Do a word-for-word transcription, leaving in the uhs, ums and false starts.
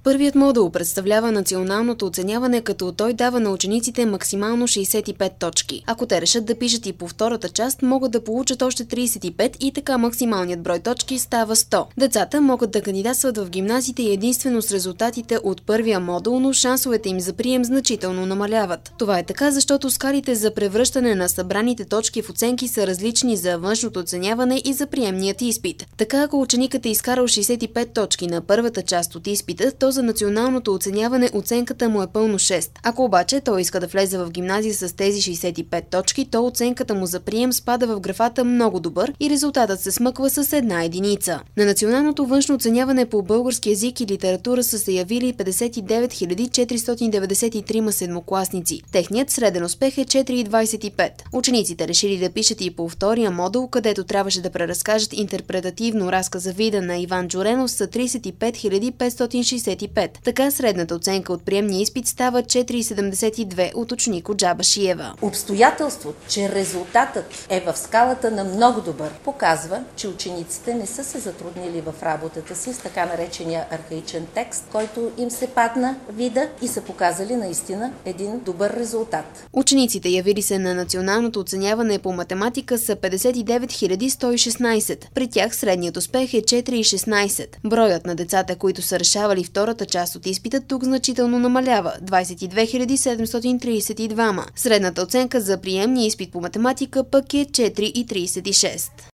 Първият модул представлява националното оценяване, като той дава на учениците максимално шейсет и пет точки. Ако те решат да пишат и по втората част, могат да получат още трийсет и пет и така максималният брой точки става сто. Децата могат да кандидатстват в гимназиите единствено с резултатите от първия модул, но шансовете им за прием значително намаляват. Това е така, защото скалите за превръщане на събраните точки в оценки са различни за външното оценяване и за приемният изпит. Така, ако ученикът е изкарал шейсет и пет точки на първата част от изпита, то за националното оценяване оценката му е пълно шест. Ако обаче той иска да влезе в гимназия с тези шейсет и пет точки, то оценката му за прием спада в графата много добър и резултатът се смъква с една единица. На националното външно оценяване по български език и литература са се явили петдесет и девет хиляди четиристотин деветдесет и три седмокласници. Техният среден успех е четири цяло двайсет и пет. Учениците решили да пишат и по втория модул, където трябваше да преразкажат интерпретативно разказа Вида на Иван Джуренов, са трийсет и пет хиляди петстотин шейсет и пет. Така средната оценка от приемния изпит става четири цяло седемдесет и две от ученик Джабашиева. Обстоятелството, че резултатът е в скалата на много добър, показва, че учениците не са се затруднили в работата си с така наречения архаичен текст, който им се падна вида, и са показали наистина един добър резултат. Учениците, явили се на националното оценяване по математика, са петдесет и девет хиляди сто и шестнайсет. При тях средният успех е четири цяло шестнайсет. Броят на децата, които са решавали втората част от изпита, тук значително намалява – двайсет и две хиляди седемстотин трийсет и двама. Средната оценка за приемния изпит по математика пък е четири цяло трийсет и шест.